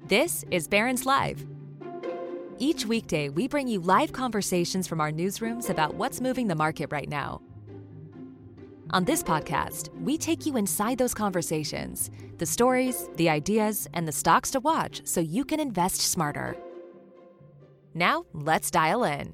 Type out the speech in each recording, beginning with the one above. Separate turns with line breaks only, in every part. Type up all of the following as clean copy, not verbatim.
This is Barron's Live. Each weekday, we bring you live conversations from our newsrooms about what's moving the market right now. On this podcast, we take you inside those conversations, the stories, the ideas, and the stocks to watch so you can invest smarter. Now, let's dial in.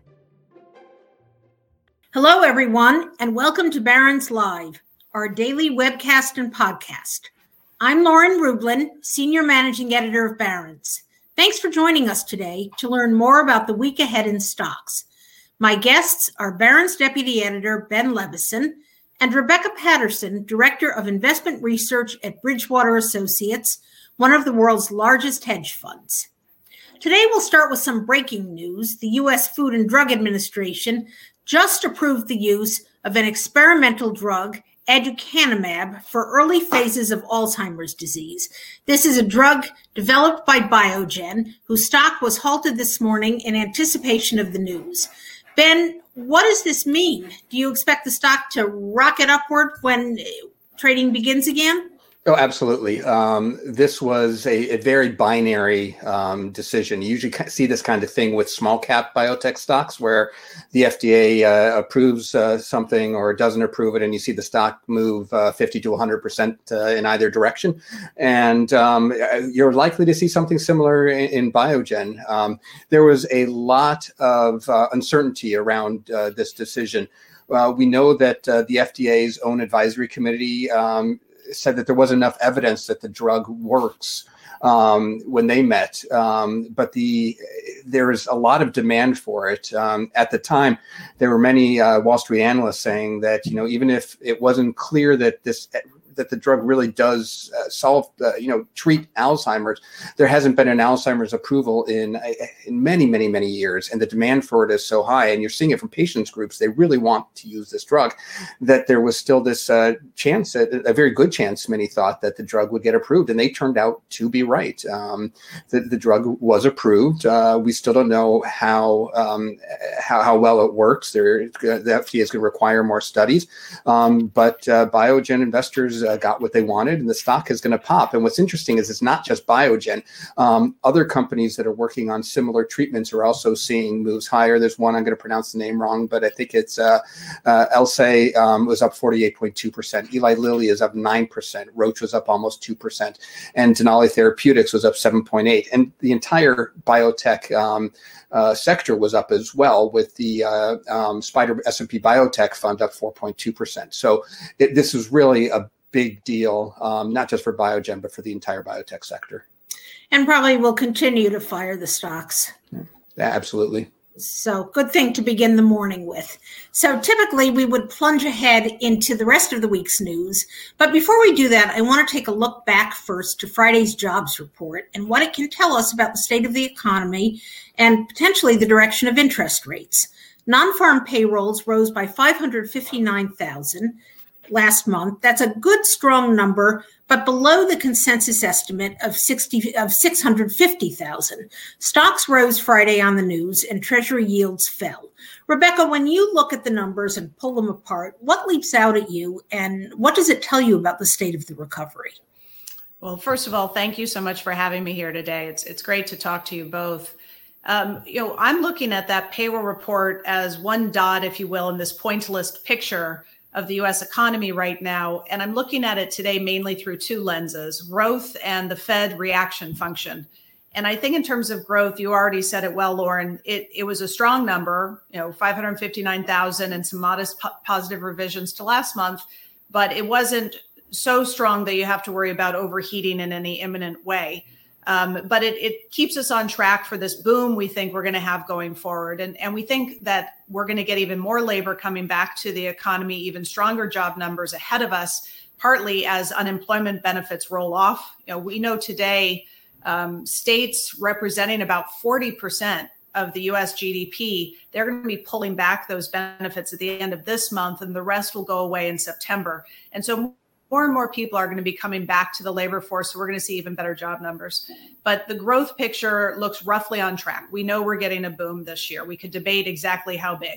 Hello, everyone, and welcome to Barron's Live, our daily webcast and podcast. I'm Lauren Rublin, Senior Managing Editor of Barron's. Thanks for joining us today to learn more about the week ahead in stocks. My guests are Barron's Deputy Editor Ben Levison and Rebecca Patterson, Director of Investment Research at Bridgewater Associates, one of the world's largest hedge funds. Today we'll start with some breaking news. The U.S. Food and Drug Administration just approved the use of an experimental drug, aducanumab, for early phases of Alzheimer's disease. This is a drug developed by Biogen, whose stock was halted this morning in anticipation of the news. Ben, what does this mean? Do you expect the stock to rocket upward when trading begins again?
Oh, absolutely. This was a very binary decision. You usually see this kind of thing with small cap biotech stocks where the FDA approves something or doesn't approve it, and you see the stock move 50 to 100% in either direction. And you're likely to see something similar in Biogen. There was a lot of uncertainty around this decision. We know that the FDA's own advisory committee said that there wasn't enough evidence that the drug works when they met, but there is a lot of demand for it. At the time, there were many Wall Street analysts saying that even if it wasn't clear that the drug really does treat Alzheimer's, there hasn't been an Alzheimer's approval in many, many, many years. And the demand for it is so high, and you're seeing it from patients groups. They really want to use this drug, that there was still this chance, a very good chance, many thought, that the drug would get approved. And they turned out to be right. The drug was approved. We still don't know how well it works. The FDA is going to require more studies. But Biogen investors got what they wanted, and the stock is going to pop. And what's interesting is it's not just Biogen. Other companies that are working on similar treatments are also seeing moves higher. There's one, I'm going to pronounce the name wrong, but I think it's Eisai was up 48.2%. Eli Lilly is up 9%. Roche was up almost 2%. And Denali Therapeutics was up 7.8%. And the entire biotech sector was up as well, with the Spider S&P Biotech Fund up 4.2%. So this was really a big deal, not just for Biogen, but for the entire biotech sector.
And probably will continue to fire the stocks.
Yeah, absolutely.
So good thing to begin the morning with. So typically we would plunge ahead into the rest of the week's news. But before we do that, I want to take a look back first to Friday's jobs report and what it can tell us about the state of the economy and potentially the direction of interest rates. Non-farm payrolls rose by 559,000 last month. That's a good, strong number, but below the consensus estimate of 650,000. Stocks rose Friday on the news and Treasury yields fell. Rebecca, when you look at the numbers and pull them apart, what leaps out at you, and what does it tell you about the state of the recovery?
Well, first of all, thank you so much for having me here today. It's great to talk to you both. I'm looking at that payroll report as one dot, if you will, in this pointillist picture of the U.S. economy right now. And I'm looking at it today mainly through two lenses: growth and the Fed reaction function. And I think in terms of growth, you already said it well, Lauren, it was a strong number, 559,000 and some modest positive revisions to last month, but it wasn't so strong that you have to worry about overheating in any imminent way. But it keeps us on track for this boom we think we're going to have going forward. And we think that we're going to get even more labor coming back to the economy, even stronger job numbers ahead of us, partly as unemployment benefits roll off. We know today states representing about 40% of the U.S. GDP, they're going to be pulling back those benefits at the end of this month, and the rest will go away in September. And so more and more people are going to be coming back to the labor force, so we're going to see even better job numbers. But the growth picture looks roughly on track. We know we're getting a boom this year. We could debate exactly how big.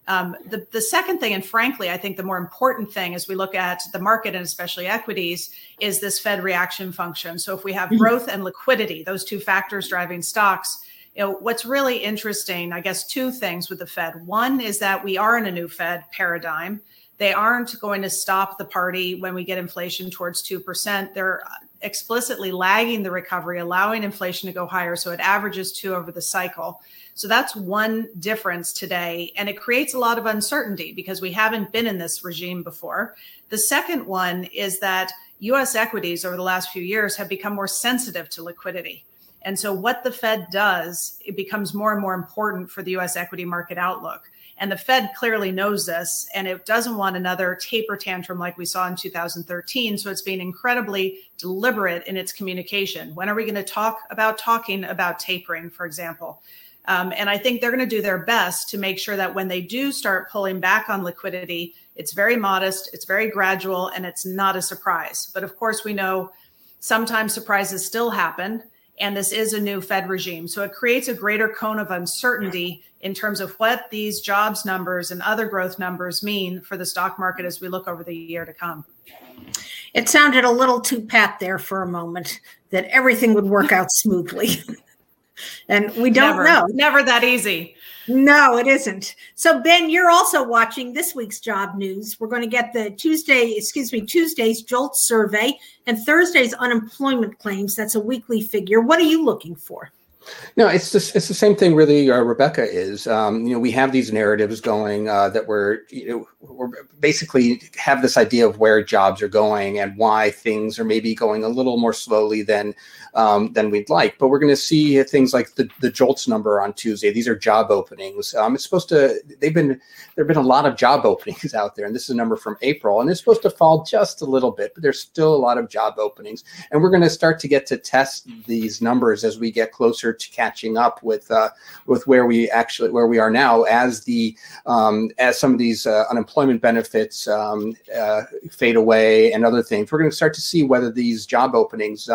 The second thing, and frankly, I think the more important thing as we look at the market and especially equities, is this Fed reaction function. So if we have growth and liquidity, those two factors driving stocks, what's really interesting, I guess, two things with the Fed. One is that we are in a new Fed paradigm. They aren't going to stop the party when we get inflation towards 2%. They're explicitly lagging the recovery, allowing inflation to go higher. So it averages 2 over the cycle. So that's one difference today. And it creates a lot of uncertainty because we haven't been in this regime before. The second one is that US equities over the last few years have become more sensitive to liquidity. And so what the Fed does, it becomes more and more important for the US equity market outlook. And the Fed clearly knows this, and it doesn't want another taper tantrum like we saw in 2013. So it's being incredibly deliberate in its communication. When are we going to talking about tapering, for example? And I think they're going to do their best to make sure that when they do start pulling back on liquidity, it's very modest, it's very gradual, and it's not a surprise. But of course, we know sometimes surprises still happen. And this is a new Fed regime. So it creates a greater cone of uncertainty in terms of what these jobs numbers and other growth numbers mean for the stock market as we look over the year to come.
It sounded a little too pat there for a moment that everything would work out smoothly. And we don't know.
Never that easy.
No, it isn't. So, Ben, you're also watching this week's job news. We're going to get the Tuesday's JOLTS survey and Thursday's unemployment claims. That's a weekly figure. What are you looking for?
No, it's the same thing really, Rebecca, is. We have these narratives going that we're basically have this idea of where jobs are going and why things are maybe going a little more slowly than we'd like. But we're going to see things like the JOLTS number on Tuesday. These are job openings. It's supposed to. There have been a lot of job openings out there, and this is a number from April, and it's supposed to fall just a little bit, but there's still a lot of job openings, and we're going to start to get to test these numbers as we get closer to catching up with where we are now as some of these unemployment benefits fade away and other things. We're going to start to see whether these job openings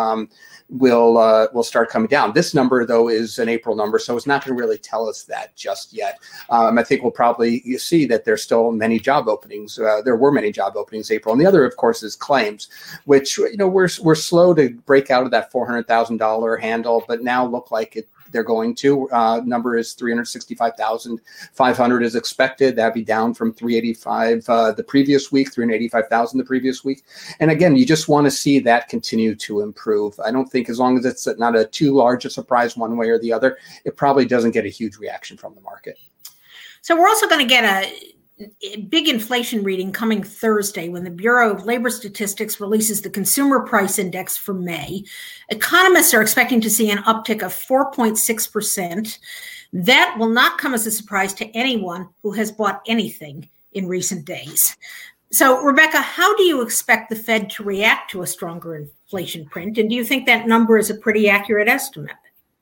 will start coming down. This number, though, is an April number, so it's not going to really tell us that just yet. I think we'll probably see that there's still many job openings. There were many job openings in April. And the other, of course, is claims, which we're slow to break out of that $400,000 handle, but now look like they're going to. Number is 365,500 is expected. That'd be down from 385 the previous week, 385,000 the previous week. And again, you just want to see that continue to improve. I don't think as long as it's not a too large a surprise one way or the other, it probably doesn't get a huge reaction from the market.
So we're also going to get a big inflation reading coming Thursday when the Bureau of Labor Statistics releases the Consumer Price Index for May. Economists are expecting to see an uptick of 4.6%. That will not come as a surprise to anyone who has bought anything in recent days. So, Rebecca, how do you expect the Fed to react to a stronger inflation print? And do you think that number is a pretty accurate estimate?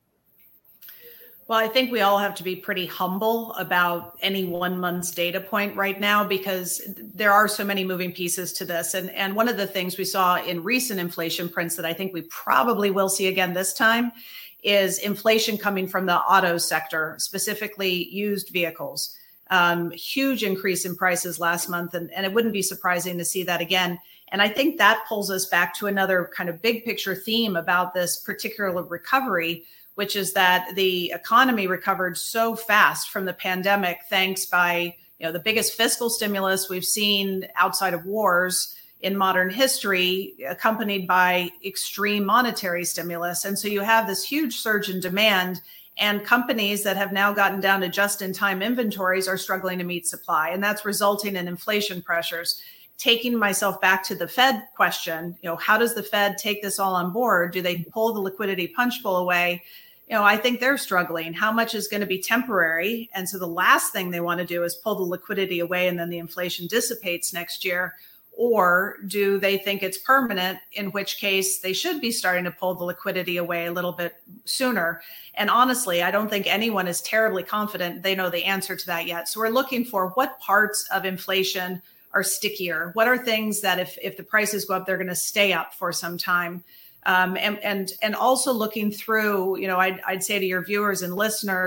Well, I think we all have to be pretty humble about any 1 month's data point right now because there are so many moving pieces to this. And one of the things we saw in recent inflation prints that I think we probably will see again this time is inflation coming from the auto sector, specifically used vehicles. Huge increase in prices last month, and it wouldn't be surprising to see that again. And I think that pulls us back to another kind of big picture theme about this particular recovery, which is that the economy recovered so fast from the pandemic, thanks by the biggest fiscal stimulus we've seen outside of wars in modern history, accompanied by extreme monetary stimulus. And so you have this huge surge in demand, and companies that have now gotten down to just-in-time inventories are struggling to meet supply, and that's resulting in inflation pressures. Taking myself back to the Fed question, how does the Fed take this all on board? Do they pull the liquidity punch bowl away? I think they're struggling. How much is going to be temporary? And so the last thing they want to do is pull the liquidity away and then the inflation dissipates next year. Or do they think it's permanent, in which case they should be starting to pull the liquidity away a little bit sooner? And honestly, I don't think anyone is terribly confident they know the answer to that yet. So we're looking for what parts of inflation are stickier. What are things that if the prices go up, they're going to stay up for some time? And also looking through, I'd say to your viewers and listeners,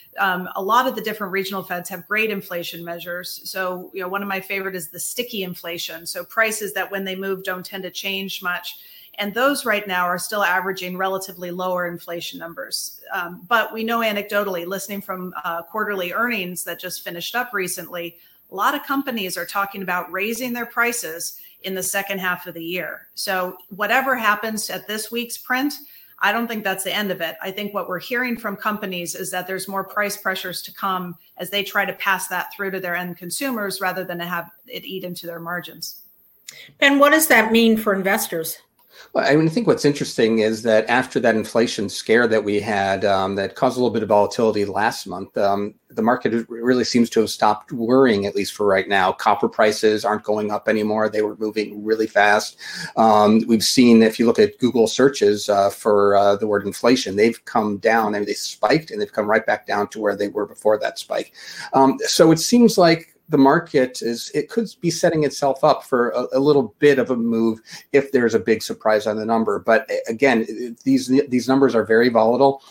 A lot of the different regional feds have great inflation measures. So, one of my favorite is the sticky inflation. So prices that when they move don't tend to change much. And those right now are still averaging relatively lower inflation numbers. But we know anecdotally, listening from quarterly earnings that just finished up recently, a lot of companies are talking about raising their prices in the second half of the year. So whatever happens at this week's print, I don't think that's the end of it. I think what we're hearing from companies is that there's more price pressures to come as they try to pass that through to their end consumers rather than to have it eat into their margins.
Ben, what does that mean for investors?
Well, I think what's interesting is that after that inflation scare that we had that caused a little bit of volatility last month, the market really seems to have stopped worrying, at least for right now. Copper prices aren't going up anymore. They were moving really fast. We've seen, if you look at Google searches for the word inflation, they've come down. I mean, they spiked and they've come right back down to where they were before that spike. So it seems like the market could be setting itself up for a little bit of a move if there's a big surprise on the number. But again, these numbers are very volatile.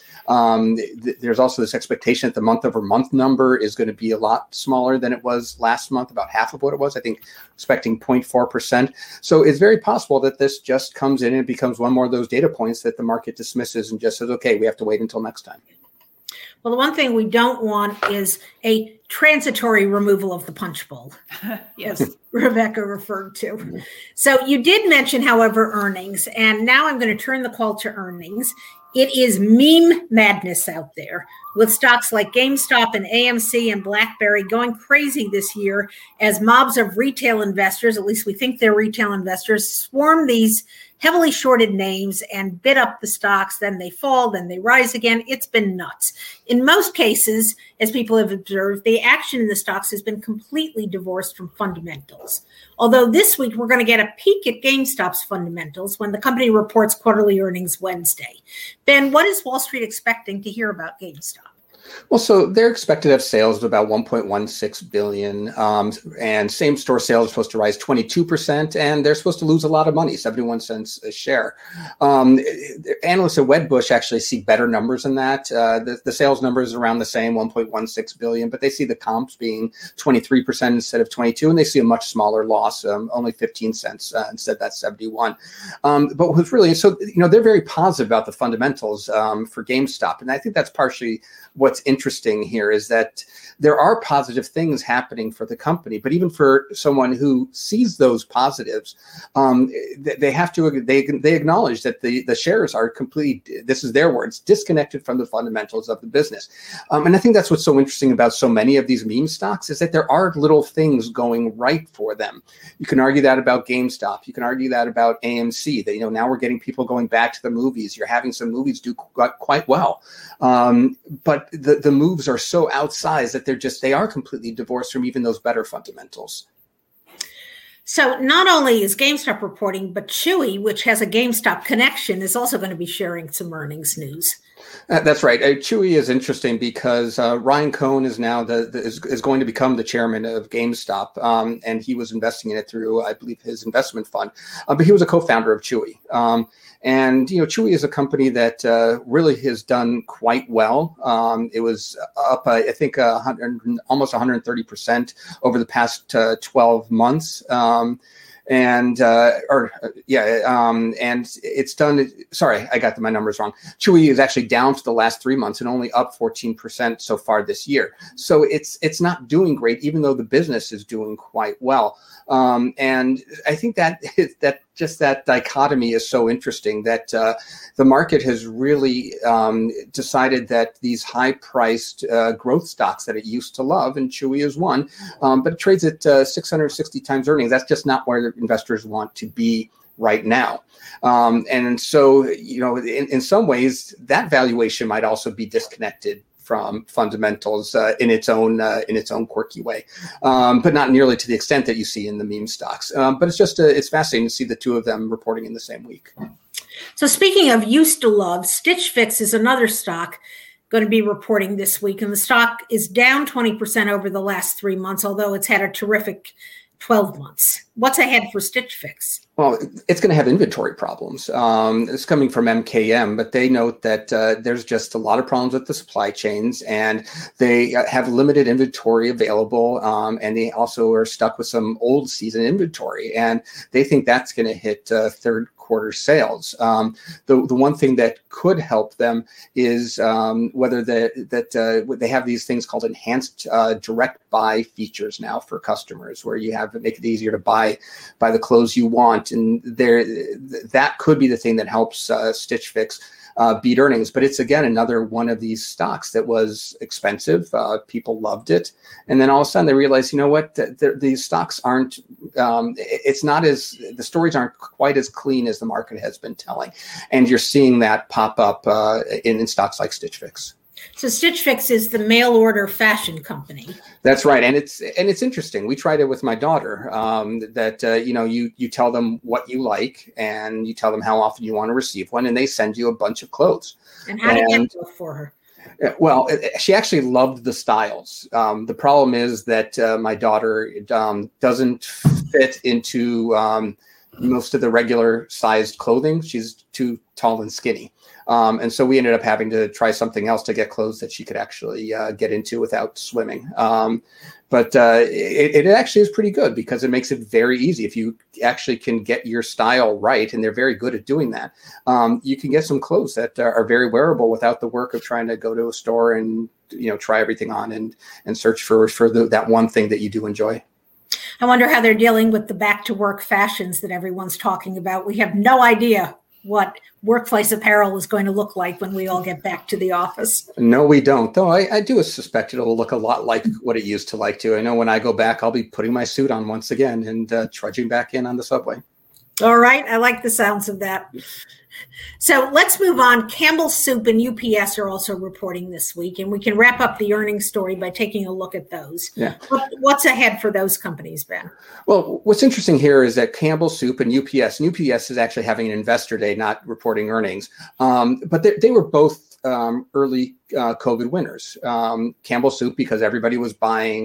There's also this expectation that the month-over-month number is going to be a lot smaller than it was last month, about half of what it was, I think, expecting 0.4%. So it's very possible that this just comes in and becomes one more of those data points that the market dismisses and just says, okay, we have to wait until next time.
Well, the one thing we don't want is a transitory removal of the punch bowl.
Yes.
Rebecca referred to. So you did mention, however, earnings, and now I'm going to turn the call to earnings. It is meme madness out there with stocks like GameStop and AMC and BlackBerry going crazy this year as mobs of retail investors, at least we think they're retail investors, swarm these heavily shorted names and bid up the stocks. Then they fall, then they rise again. It's been nuts. In most cases, as people have observed, the action in the stocks has been completely divorced from fundamentals. Although this week we're going to get a peek at GameStop's fundamentals when the company reports quarterly earnings Wednesday. Ben, what is Wall Street expecting to hear about GameStop?
Well, so they're expected to have sales of about $1.16 billion, and same-store sales are supposed to rise 22%, and they're supposed to lose a lot of money, 71 cents a share. Analysts at Wedbush actually see better numbers than that. The sales numbers are around the same, $1.16 billion, but they see the comps being 23% instead of 22, and they see a much smaller loss, only 15 cents instead that's 71. But what's really, so they're very positive about the fundamentals for GameStop, and I think that's partially what's interesting here is that there are positive things happening for the company, but even for someone who sees those positives, they acknowledge that the shares are completely, this is their words, disconnected from the fundamentals of the business. And I think that's what's so interesting about so many of these meme stocks is that there are little things going right for them. You can argue that about GameStop. You can argue that about AMC, that, now we're getting people going back to the movies. You're having some movies do quite well. But the moves are so outsized that they are completely divorced from even those better fundamentals.
So not only is GameStop reporting, but Chewy, which has a GameStop connection, is also going to be sharing some earnings news.
That's right. Chewy is interesting because Ryan Cohen is now is going to become the chairman of GameStop, and he was investing in it through, I believe, his investment fund. But he was a co-founder of Chewy. And Chewy is a company that really has done quite well. It was up, I think, almost 130% over the past 12 months. And it's done. Sorry, I got my numbers wrong. Chewy is actually down for the last 3 months and only up 14% so far this year. So it's not doing great, even though the business is doing quite well. And I think that just that dichotomy is so interesting that the market has really decided that these high-priced growth stocks that it used to love, and Chewy is one, but it trades at 660 times earnings. That's just not where investors want to be right now. And so, in some ways, that valuation might also be disconnected from fundamentals in its own quirky way, but not nearly to the extent that you see in the meme stocks. But it's fascinating to see the two of them reporting in the same week.
So speaking of used to love, Stitch Fix is another stock going to be reporting this week, and the stock is down 20% over the last 3 months, although it's had a terrific 12 months? What's ahead for Stitch Fix?
Well, it's going to have inventory problems. It's coming from MKM, but they note that there's just a lot of problems with the supply chains, and they have limited inventory available, and they also are stuck with some old season inventory, and they think that's going to hit third quarter sales. The one thing that could help them is whether they have these things called enhanced direct buy features now for customers, where you have to make it easier to buy the clothes you want, and that could be the thing that helps Stitch Fix beat earnings. But it's, again, another one of these stocks that was expensive. People loved it. And then all of a sudden they realized, you know what, these stocks aren't, the stories aren't quite as clean as the market has been telling. And you're seeing that pop up in stocks like Stitch Fix.
So Stitch Fix is the mail order fashion company.
That's right, and it's interesting. We tried it with my daughter. You tell them what you like, and you tell them how often you want to receive one, and they send you a bunch of clothes.
And how did that go for her?
Well, she actually loved the styles. The problem is that my daughter doesn't fit into most of the regular sized clothing. She's too tall and skinny. And so we ended up having to try something else to get clothes that she could actually get into without swimming. But it actually is pretty good because it makes it very easy. If you actually can get your style right, and they're very good at doing that, you can get some clothes that are very wearable without the work of trying to go to a store and try everything on and search for that one thing that you do enjoy.
I wonder how they're dealing with the back to work fashions that everyone's talking about. We have no idea what workplace apparel is going to look like when we all get back to the office.
No, we don't, though. I do suspect it'll look a lot like what it used to like to. I know when I go back, I'll be putting my suit on once again and trudging back in on the subway.
All right. I like the sounds of that. So let's move on. Campbell Soup and UPS are also reporting this week, and we can wrap up the earnings story by taking a look at those.
Yeah.
What's ahead for those companies, Ben?
Well, what's interesting here is that Campbell Soup and UPS is actually having an investor day, not reporting earnings, but they were both early COVID winners. Campbell Soup because everybody was buying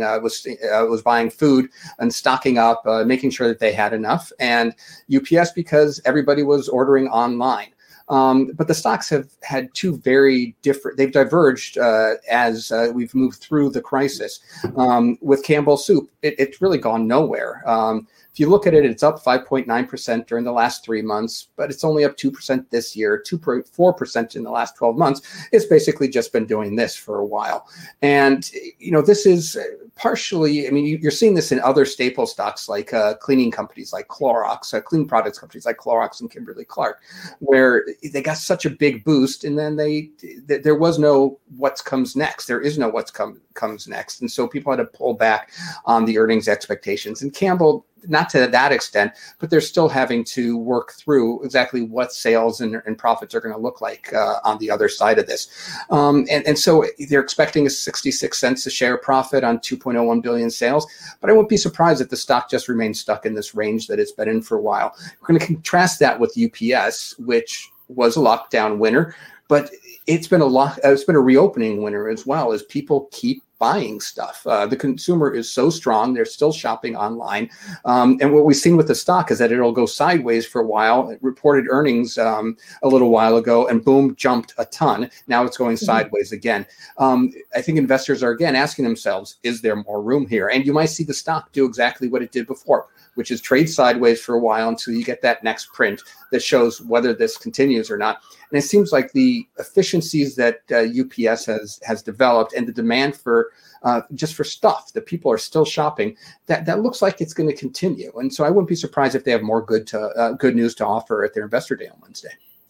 food and stocking up, making sure that they had enough, and UPS because everybody was ordering online. But the stocks have had two very different, they've diverged as we've moved through the crisis. With Campbell Soup, it's really gone nowhere. If you look at it, it's up 5.9% during the last 3 months, but it's only up 2% this year, 2.4% in the last 12 months. It's basically just been doing this for a while. And, this is partially, you're seeing this in other staple stocks like cleaning companies like Clorox, cleaning products companies like Clorox and Kimberly-Clark, where they got such a big boost and then there was no what comes next. There is no what comes next. And so people had to pull back on the earnings expectations. And Campbell, not to that extent, but they're still having to work through exactly what sales and profits are going to look like on the other side of this. And so they're expecting a 66 cents a share profit on 2.01 billion sales. But I won't be surprised if the stock just remains stuck in this range that it's been in for a while. We're going to contrast that with UPS, which was a lockdown winner, but it's been a reopening winner as well as people keep buying stuff. The consumer is so strong. They're still shopping online. And what we've seen with the stock is that it'll go sideways for a while. It reported earnings a little while ago and boom, jumped a ton. Now it's going sideways again. I think investors are again asking themselves, is there more room here? And you might see the stock do exactly what it did before, which is trade sideways for a while until you get that next print that shows whether this continues or not. And it seems like the efficiencies that UPS has developed and the demand for just for stuff that people are still shopping, that looks like it's going to continue. And so I wouldn't be surprised if they have more good news to offer at their investor day on Wednesday.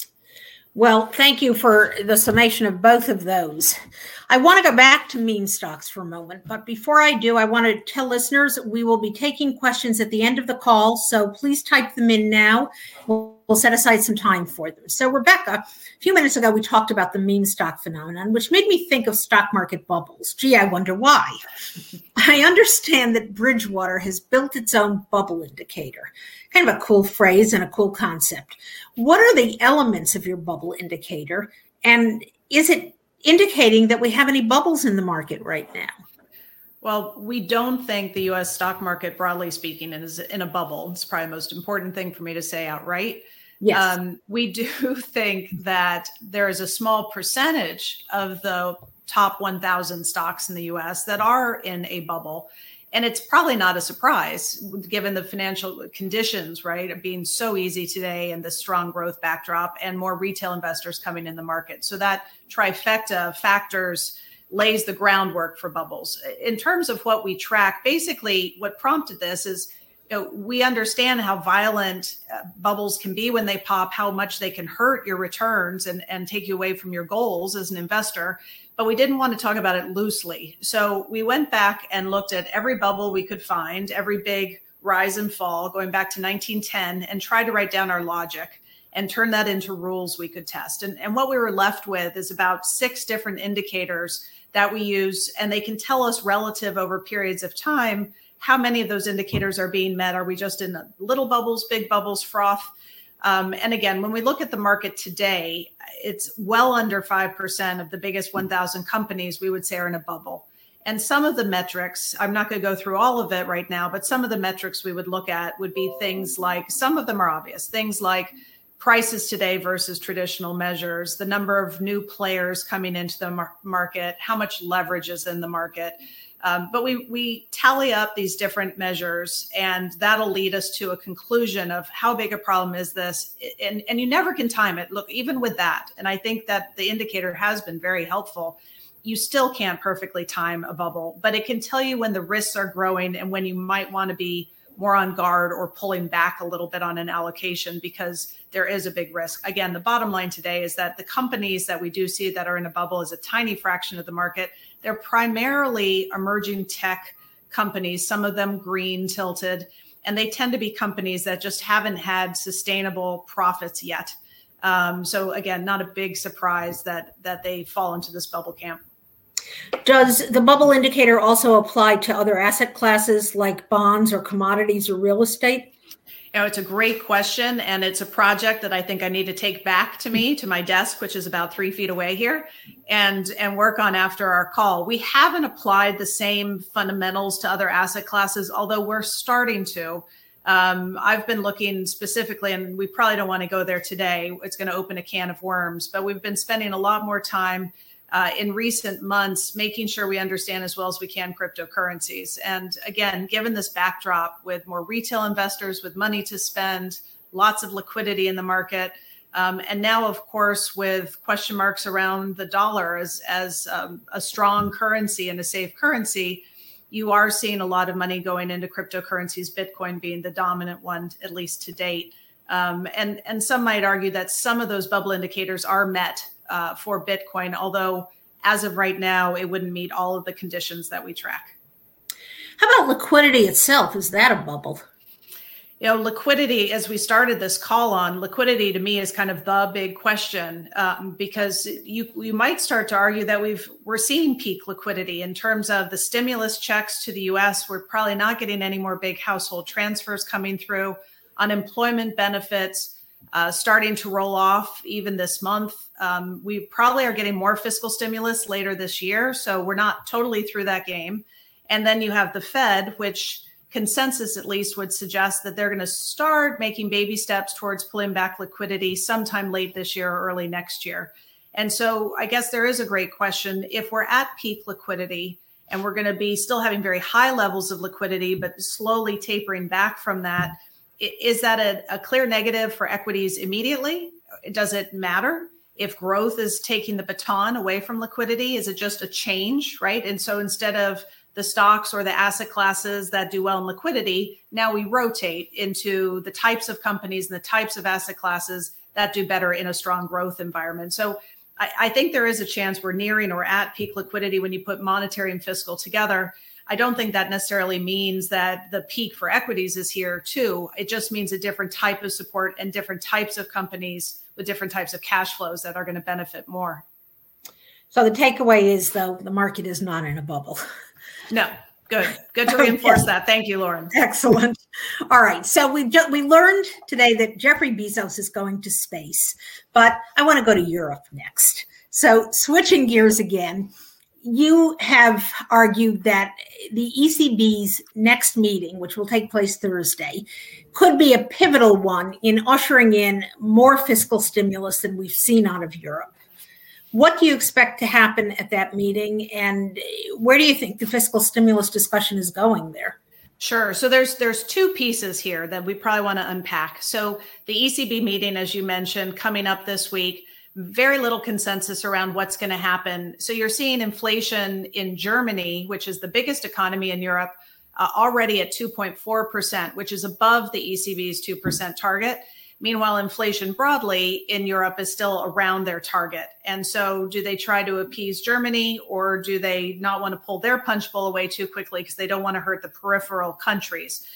Well, thank you for the summation of both of those. I want to go back to meme stocks for a moment, but before I do, I want to tell listeners we will be taking questions at the end of the call, so please type them in now. We'll set aside some time for them. So, Rebecca, a few minutes ago, we talked about the meme stock phenomenon, which made me think of stock market bubbles. Gee, I wonder why. I understand that Bridgewater has built its own bubble indicator. Kind of a cool phrase and a cool concept. What are the elements of your bubble indicator? And is it indicating that we have any bubbles in the market right now?
Well, we don't think the U.S. stock market, broadly speaking, is in a bubble. It's probably the most important thing for me to say outright.
Yes.
We do think that there is a small percentage of the top 1,000 stocks in the U.S. that are in a bubble. And it's probably not a surprise given the financial conditions, right, being so easy today and the strong growth backdrop and more retail investors coming in the market. So that trifecta of factors lays the groundwork for bubbles. In terms of what we track, basically what prompted this is, we understand how violent bubbles can be when they pop, how much they can hurt your returns and take you away from your goals as an investor. But we didn't want to talk about it loosely. So we went back and looked at every bubble we could find, every big rise and fall going back to 1910, and tried to write down our logic and turn that into rules we could test. And what we were left with is about 6 different indicators that we use, and they can tell us relative over periods of time how many of those indicators are being met. Are we just in little bubbles, big bubbles, froth? And again, when we look at the market today, it's well under 5% of the biggest 1,000 companies we would say are in a bubble. And some of the metrics, I'm not going to go through all of it right now, but some of the metrics we would look at would be things like, some of them are obvious, things like prices today versus traditional measures, the number of new players coming into the market, how much leverage is in the market. But we tally up these different measures, and that'll lead us to a conclusion of how big a problem is this. And you never can time it. Look, even with that, and I think that the indicator has been very helpful, you still can't perfectly time a bubble, but it can tell you when the risks are growing and when you might want to be more on guard or pulling back a little bit on an allocation because there is a big risk. Again, the bottom line today is that the companies that we do see that are in a bubble is a tiny fraction of the market. They're primarily emerging tech companies, some of them green tilted, and they tend to be companies that just haven't had sustainable profits yet. So again, not a big surprise that they fall into this bubble camp.
Does the bubble indicator also apply to other asset classes like bonds or commodities or real estate?
It's a great question, and it's a project that I think I need to take back to my desk, which is about 3 feet away here, and work on after our call. We haven't applied the same fundamentals to other asset classes, although we're starting to. I've been looking specifically, and we probably don't want to go there today. It's going to open a can of worms, but we've been spending a lot more time in recent months, making sure we understand as well as we can cryptocurrencies. And again, given this backdrop with more retail investors with money to spend, lots of liquidity in the market, and now, of course, with question marks around the dollar as a strong currency and a safe currency, you are seeing a lot of money going into cryptocurrencies, Bitcoin being the dominant one, at least to date. And some might argue that some of those bubble indicators are met for Bitcoin, although as of right now, it wouldn't meet all of the conditions that we track.
How about liquidity itself? Is that a bubble?
Liquidity, as we started this call on, liquidity to me is kind of the big question, because you might start to argue that we're seeing peak liquidity in terms of the stimulus checks to the U.S. We're probably not getting any more big household transfers coming through. Unemployment benefits starting to roll off even this month. We probably are getting more fiscal stimulus later this year, so we're not totally through that game. And then you have the Fed, which consensus at least would suggest that they're going to start making baby steps towards pulling back liquidity sometime late this year or early next year. And so I guess there is a great question. If we're at peak liquidity and we're going to be still having very high levels of liquidity, but slowly tapering back from that, is that a clear negative for equities immediately? Does it matter if growth is taking the baton away from liquidity? Is it just a change, right? And so instead of the stocks or the asset classes that do well in liquidity, now we rotate into the types of companies and the types of asset classes that do better in a strong growth environment. So I think there is a chance we're nearing or at peak liquidity when you put monetary and fiscal together. I don't think that necessarily means that the peak for equities is here too. It just means a different type of support and different types of companies with different types of cash flows that are going to benefit more.
So the takeaway is, though, the market is not in a bubble.
No. Good to reinforce that. Thank you, Lauren.
Excellent. All right. So we learned today that Jeffrey Bezos is going to space, but I want to go to Europe next. So switching gears again, you have argued that the ECB's next meeting, which will take place Thursday, could be a pivotal one in ushering in more fiscal stimulus than we've seen out of Europe. What do you expect to happen at that meeting, and where do you think the fiscal stimulus discussion is going there?
Sure. So there's two pieces here that we probably want to unpack. So the ECB meeting, as you mentioned, coming up this week, very little consensus around what's going to happen. So you're seeing inflation in Germany, which is the biggest economy in Europe, already at 2.4%, which is above the ECB's 2% target. Meanwhile, inflation broadly in Europe is still around their target. And so do they try to appease Germany, or do they not want to pull their punch bowl away too quickly because they don't want to hurt the peripheral countries?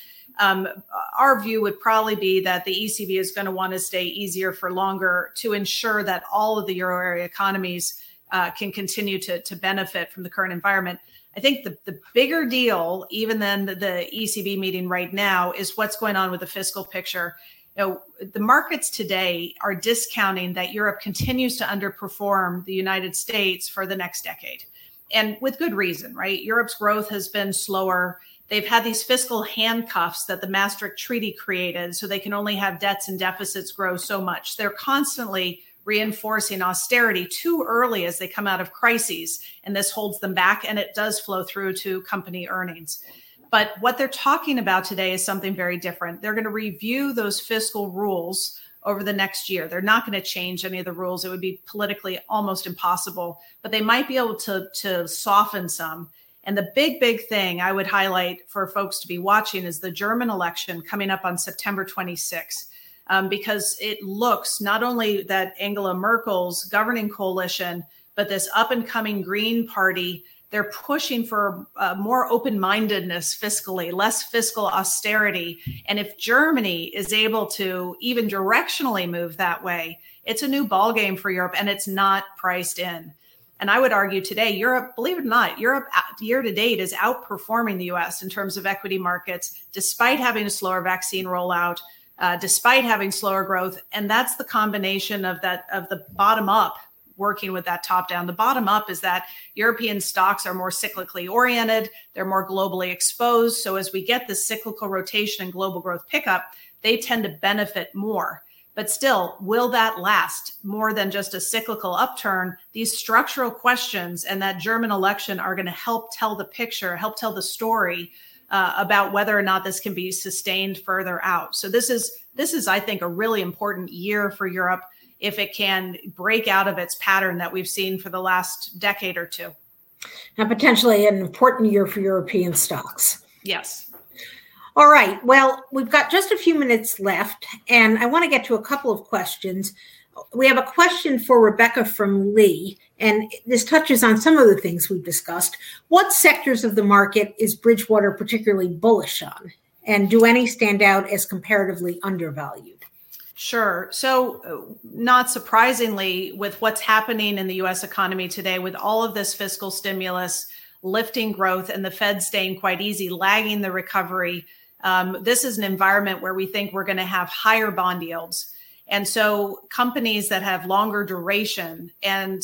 Our view would probably be that the ECB is going to want to stay easier for longer to ensure that all of the euro area economies can continue to benefit from the current environment. I think the bigger deal, even than the ECB meeting right now, is what's going on with the fiscal picture. You know, the markets today are discounting that Europe continues to underperform the United States for the next decade. And with good reason, right? Europe's growth has been slower. They've had these fiscal handcuffs that the Maastricht Treaty created, so they can only have debts and deficits grow so much. They're constantly reinforcing austerity too early as they come out of crises, and this holds them back, and it does flow through to company earnings. But what they're talking about today is something very different. They're going to review those fiscal rules over the next year. They're not going to change any of the rules. It would be politically almost impossible, but they might be able to soften some. And the big thing I would highlight for folks to be watching is the German election coming up on September 26th, because it looks not only that Angela Merkel's governing coalition, but this up and coming Green Party, they're pushing for more open-mindedness fiscally, less fiscal austerity. And if Germany is able to even directionally move that way, it's a new ballgame for Europe, and it's not priced in. And I would argue today, Europe, believe it or not, Europe year to date is outperforming the US in terms of equity markets, despite having a slower vaccine rollout, despite having slower growth. And that's the combination of the bottom up working with that top down. The bottom up is that European stocks are more cyclically oriented. They're more globally exposed. So as we get this cyclical rotation and global growth pickup, they tend to benefit more. But still, will that last more than just a cyclical upturn? These structural questions and that German election are going to help tell the picture, help tell the story about whether or not this can be sustained further out. So this is, I think, a really important year for Europe if it can break out of its pattern that we've seen for the last decade or two.
And potentially an important year for European stocks.
Yes.
All right. Well, we've got just a few minutes left, and I want to get to a couple of questions. We have a question for Rebecca from Lee, and this touches on some of the things we've discussed. What sectors of the market is Bridgewater particularly bullish on? And do any stand out as comparatively undervalued?
Sure. So not surprisingly, with what's happening in the U.S. economy today, with all of this fiscal stimulus, lifting growth, and the Fed staying quite easy, lagging the recovery, this is an environment where we think we're going to have higher bond yields. And so companies that have longer duration and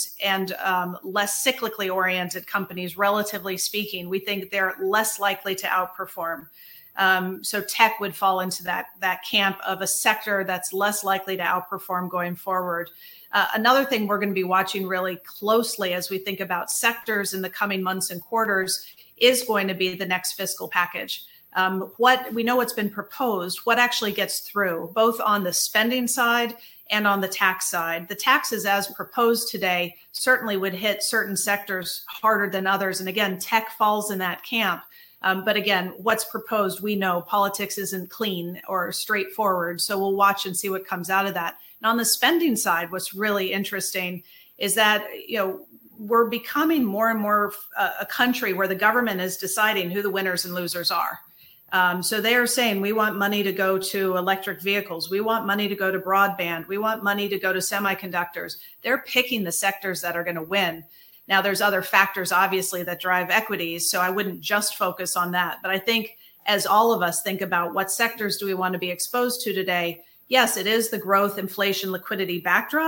less cyclically oriented companies, relatively speaking, we think they're less likely to outperform. So tech would fall into that camp of a sector that's less likely to outperform going forward. Another thing we're going to be watching really closely as we think about sectors in the coming months and quarters is going to be the next fiscal package. What we know what's been proposed, what actually gets through, both on the spending side and on the tax side. The taxes as proposed today certainly would hit certain sectors harder than others. And again, tech falls in that camp. But again, what's proposed, we know politics isn't clean or straightforward. So we'll watch and see what comes out of that. And on the spending side, what's really interesting is that, we're becoming more and more a country where the government is deciding who the winners and losers are. So they are saying, we want money to go to electric vehicles. We want money to go to broadband. We want money to go to semiconductors. They're picking the sectors that are going to win. Now, there's other factors, obviously, that drive equities, so I wouldn't just focus on that. But I think as all of us think about what sectors do we want to be exposed to today, yes, it is the growth, inflation, liquidity backdrop,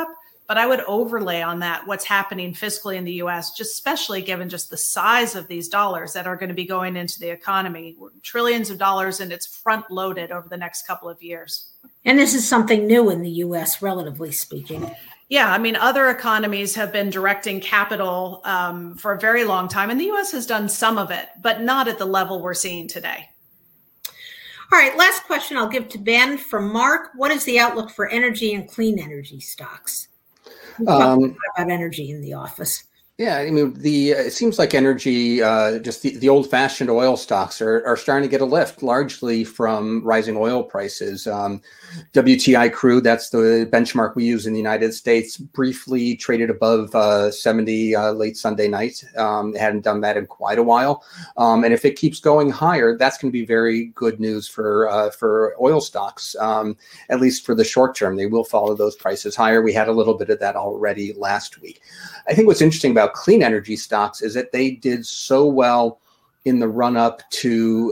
But I would overlay on that what's happening fiscally in the U.S., just especially given just the size of these dollars that are going to be going into the economy, trillions of dollars, and it's front loaded over the next couple of years.
And this is something new in the U.S., relatively speaking.
Yeah, I mean, other economies have been directing capital for a very long time, and the U.S. has done some of it, but not at the level we're seeing today.
All right, last question I'll give to Ben. From Mark, what is the outlook for energy and clean energy stocks? We talked about energy in the office.
Yeah, I mean, it seems like energy, just the old-fashioned oil stocks are starting to get a lift, largely from rising oil prices. WTI crude, that's the benchmark we use in the United States, briefly traded above 70 late Sunday night. It hadn't done that in quite a while. And if it keeps going higher, that's going to be very good news for oil stocks, at least for the short term. They will follow those prices higher. We had a little bit of that already last week. I think what's interesting about clean energy stocks is that they did so well in the run up to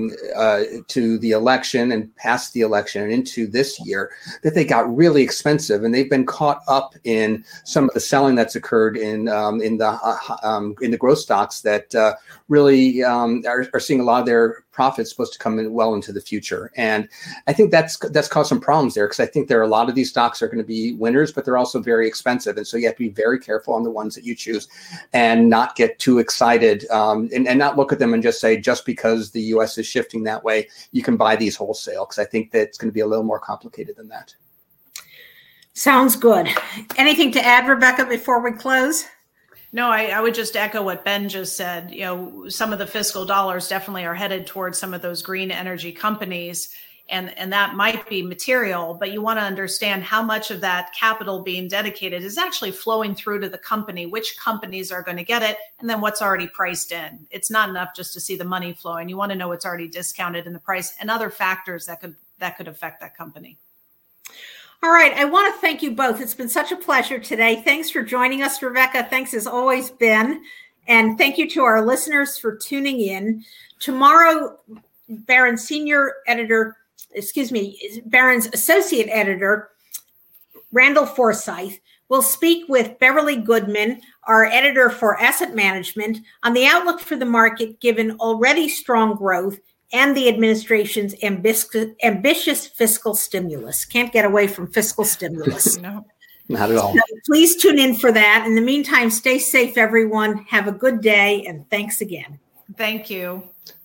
the election and past the election and into this year that they got really expensive, and they've been caught up in some of the selling that's occurred in the growth stocks that really are seeing a lot of their profits supposed to come in well into the future. And I think that's caused some problems there, because I think there are a lot of these stocks are going to be winners, but they're also very expensive. And so you have to be very careful on the ones that you choose and not get too excited and not look at them and just say, just because the US is shifting that way, you can buy these wholesale, because I think that it's going to be a little more complicated than that.
Sounds good. Anything to add, Rebecca, before we close?
No, I would just echo what Ben just said. You know, some of the fiscal dollars definitely are headed towards some of those green energy companies, and that might be material, but you want to understand how much of that capital being dedicated is actually flowing through to the company, which companies are going to get it, and then what's already priced in. It's not enough just to see the money flowing. You want to know what's already discounted in the price and other factors that could affect that company.
All right. I want to thank you both. It's been such a pleasure today. Thanks for joining us, Rebecca. Thanks as always, Ben. And thank you to our listeners for tuning in. Tomorrow, Barron's associate editor, Randall Forsyth, will speak with Beverly Goodman, our editor for asset management, on the outlook for the market given already strong growth and the administration's ambitious fiscal stimulus. Can't get away from fiscal stimulus.
No,
not at all.
So please tune in for that. In the meantime, stay safe, everyone. Have a good day, and thanks again.
Thank you.